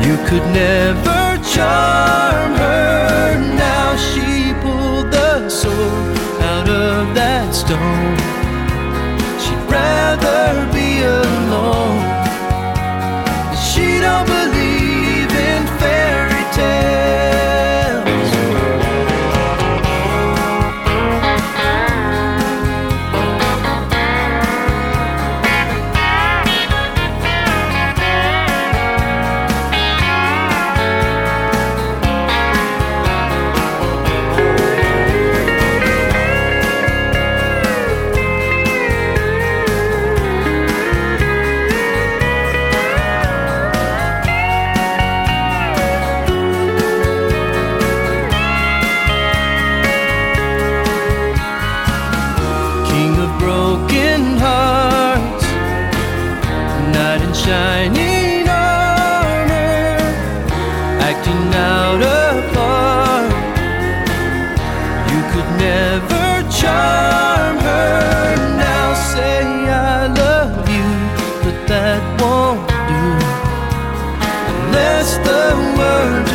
You could never charm her. Now she pulled the soul out of that stone. She'd rather be alone. She don't believe in fairy tales. Broken hearts, knight in shining armor, acting out a part. You could never charm her. Now say I love you, but that won't do unless the words